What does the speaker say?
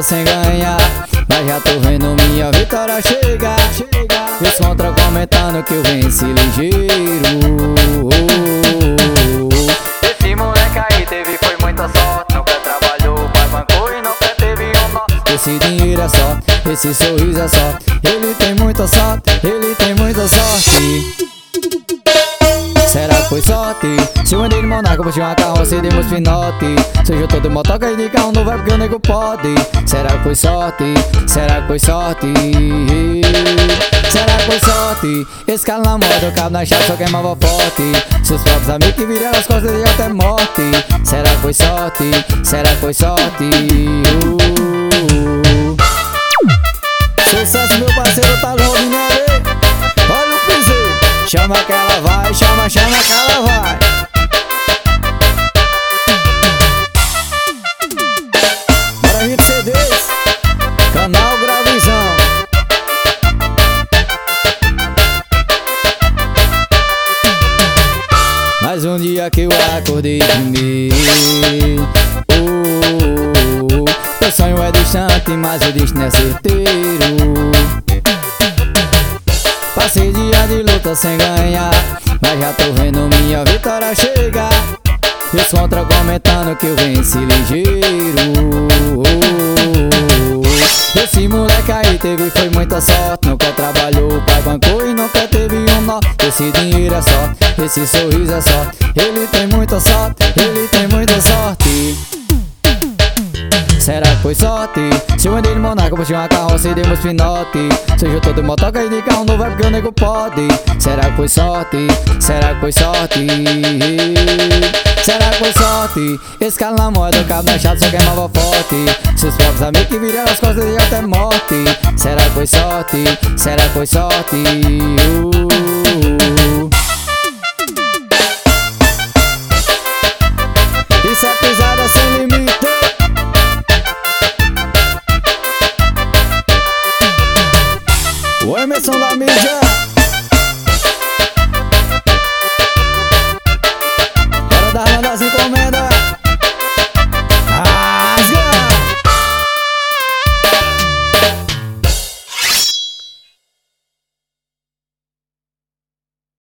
sem ganhar, mas já tô vendo minha vitória chegar. E os contra comentando que eu venci ligeiro. Esse moleque aí teve foi muita sorte, nunca trabalhou, pai bancou e nunca teve um nó. Esse dinheiro é só, esse sorriso é só, ele tem muita sorte, ele tem muita sorte. Será que foi sorte? Se eu andei de Monaco, puxei uma carroça e demos pinote. Se eu tô de motoca e de carro não vai porque o nego pode. Será que foi sorte? Será que foi sorte? Será que foi sorte? Esse cara na moda, o cabo na chave só queimava forte. Seus próprios amigos que viraram as costas e até morte. Será que foi sorte? Será que foi sorte? Sucesso, meu parceiro, tá longe, né? Olha o piseiro. Chama que ela vai, chama que ela vai. Bora hit CDs, canal Gravizão. Mais um dia que eu acordei primeiro. Meu sonho é distante, mas o destino é certeiro. Passei dia de luta sem ganhar, mas já tô vendo minha vitória chegar. E os contra comentando que eu venci ligeiro. Esse moleque aí teve foi muita sorte, nunca trabalhou, pai bancou e nunca teve um nó. Esse dinheiro é só, esse sorriso é só, ele tem muita sorte, ele tem muita sorte. Será que foi sorte? Se eu andei de Monaco, puxei uma carroça e demos pinote. Se eu tô de motoca e de carro não vai porque o nego pode. Será que foi sorte? Será que foi sorte? Será que foi sorte? Esse cara na moda, o cabo na chave só queimava forte. Seus próprios amigos que viraram as costas e até morte. Será que foi sorte? Será que foi sorte?